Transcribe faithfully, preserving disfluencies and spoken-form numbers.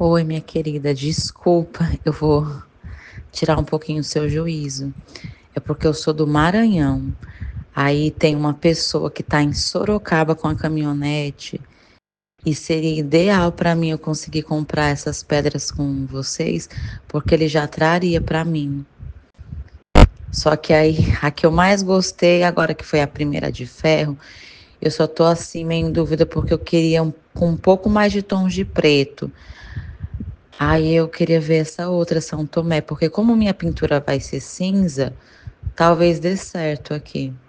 Oi, minha querida, desculpa, eu vou tirar um pouquinho o seu juízo. É porque eu sou do Maranhão. Aí tem uma pessoa que está em Sorocaba com a caminhonete e seria ideal para mim eu conseguir comprar essas pedras com vocês, porque ele já traria para mim. Só que aí a que eu mais gostei, agora que foi a primeira de ferro, eu só tô assim meio em dúvida porque eu queria um, com um pouco mais de tons de preto. Aí eu queria ver essa outra São Tomé, porque como minha pintura vai ser cinza, talvez dê certo aqui.